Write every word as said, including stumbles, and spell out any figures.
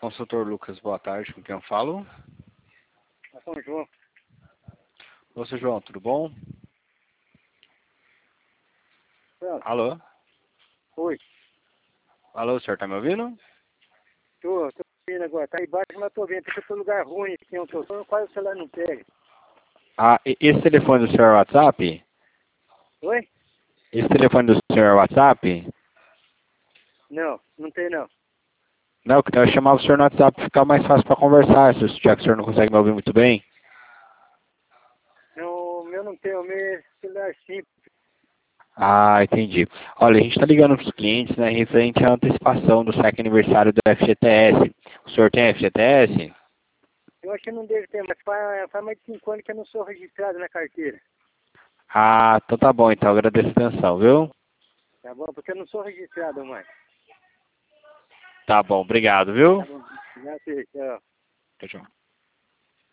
Consultor Lucas, boa tarde, com quem eu falo? É São João. Ô, seu João, tudo bom? Pronto. Alô? Oi. Alô, o senhor tá me ouvindo? Tô, tô ouvindo agora. Tá aí embaixo, mas tô vendo. Porque eu tô em lugar ruim aqui onde eu tô. Quase o celular não pega. Ah, e- esse telefone do senhor é WhatsApp? Oi? Esse telefone do senhor é WhatsApp? Não, não tem não. Não, que eu chamava o senhor no WhatsApp pra ficar mais fácil pra conversar, se- já que o senhor não consegue me ouvir muito bem. Não, o meu não tem. O meu é celular simples. Ah, entendi. Olha, a gente está ligando para os clientes, né, referente à antecipação do sétimo aniversário do F G T S. O senhor tem F G T S? Eu acho que não deve ter, mas faz, faz mais de cinco anos que eu não sou registrado na carteira. Ah, então tá bom, então agradeço a atenção, viu? Tá bom? Porque eu não sou registrado mais. Tá bom, obrigado, viu? Tá bom. Já sei. Tchau. Tchau, tchau.